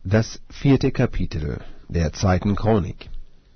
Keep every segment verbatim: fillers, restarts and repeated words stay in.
Das vierte Kapitel der zweiten Chronik.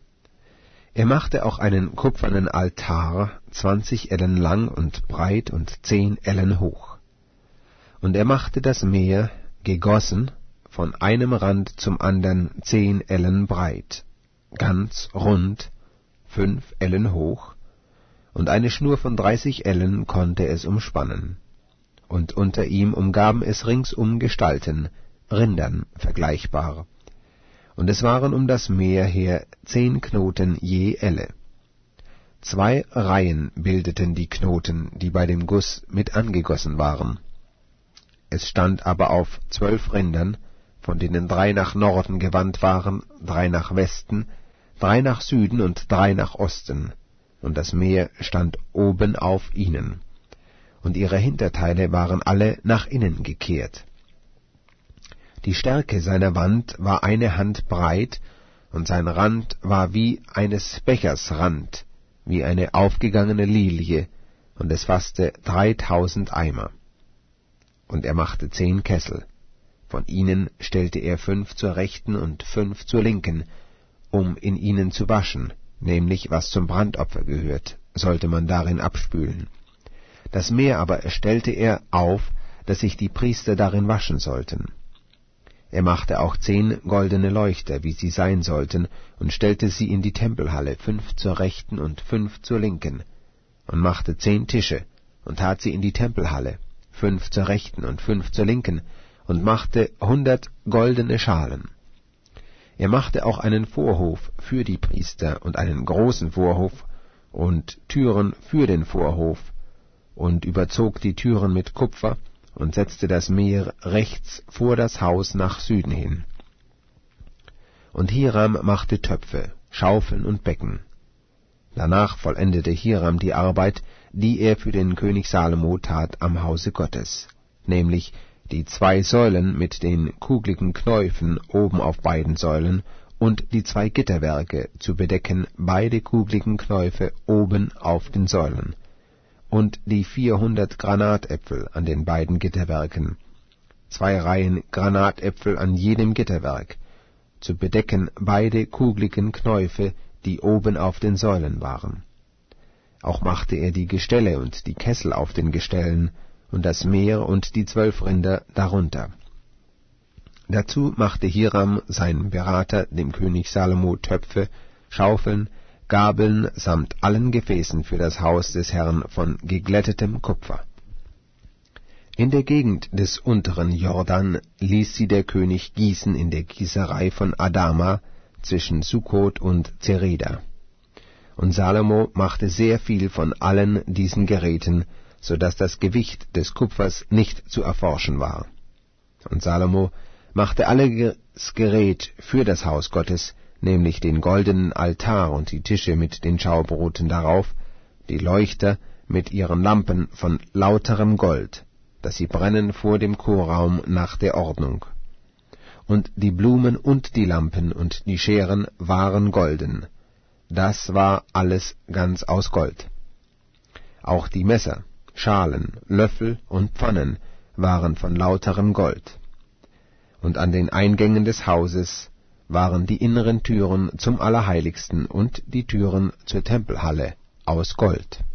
Er machte auch einen kupfernen Altar, zwanzig Ellen lang und breit und zehn Ellen hoch. Und er machte das Meer, gegossen, von einem Rand zum andern zehn Ellen breit, ganz rund, fünf Ellen hoch, und eine Schnur von dreißig Ellen konnte es umspannen. Und unter ihm umgaben es ringsum Gestalten, Rindern vergleichbar. Und es waren um das Meer her zehn Knoten je Elle. Zwei Reihen bildeten die Knoten, die bei dem Guss mit angegossen waren. Es stand aber auf zwölf Rindern, von denen drei nach Norden gewandt waren, drei nach Westen, drei nach Süden und drei nach Osten, und das Meer stand oben auf ihnen. Und ihre Hinterteile waren alle nach innen gekehrt. Die Stärke seiner Wand war eine Hand breit, und sein Rand war wie eines Bechers Rand, wie eine aufgegangene Lilie, und es fasste dreitausend Eimer. Und er machte zehn Kessel. Von ihnen stellte er fünf zur rechten und fünf zur linken, um in ihnen zu waschen, nämlich was zum Brandopfer gehört, sollte man darin abspülen. Das Meer aber stellte er auf, dass sich die Priester darin waschen sollten. Er machte auch zehn goldene Leuchter, wie sie sein sollten, und stellte sie in die Tempelhalle, fünf zur rechten und fünf zur linken, und machte zehn Tische, und tat sie in die Tempelhalle, fünf zur rechten und fünf zur linken, und machte hundert goldene Schalen. Er machte auch einen Vorhof für die Priester und einen großen Vorhof und Türen für den Vorhof, und überzog die Türen mit Kupfer, und setzte das Meer rechts vor das Haus nach Süden hin. Und Hiram machte Töpfe, Schaufeln und Becken. Danach vollendete Hiram die Arbeit, die er für den König Salomo tat am Hause Gottes, nämlich die zwei Säulen mit den kugligen Knäufen oben auf beiden Säulen und die zwei Gitterwerke zu bedecken, beide kugligen Knäufe oben auf den Säulen, und die vierhundert Granatäpfel an den beiden Gitterwerken, zwei Reihen Granatäpfel an jedem Gitterwerk, zu bedecken beide kugligen Knäufe, die oben auf den Säulen waren. Auch machte er die Gestelle und die Kessel auf den Gestellen und das Meer und die zwölf Rinder darunter. Dazu machte Hiram, sein Berater, dem König Salomo Töpfe, Schaufeln, Gabeln samt allen Gefäßen für das Haus des Herrn von geglättetem Kupfer. In der Gegend des unteren Jordan ließ sie der König gießen in der Gießerei von Adama zwischen Sukkot und Zereda. Und Salomo machte sehr viel von allen diesen Geräten, so dass das Gewicht des Kupfers nicht zu erforschen war. Und Salomo machte alles Gerät für das Haus Gottes, nämlich den goldenen Altar und die Tische mit den Schaubroten darauf, die Leuchter mit ihren Lampen von lauterem Gold, dass sie brennen vor dem Chorraum nach der Ordnung. Und die Blumen und die Lampen und die Scheren waren golden, das war alles ganz aus Gold. Auch die Messer, Schalen, Löffel und Pfannen waren von lauterem Gold. Und an den Eingängen des Hauses waren die inneren Türen zum Allerheiligsten und die Türen zur Tempelhalle aus Gold.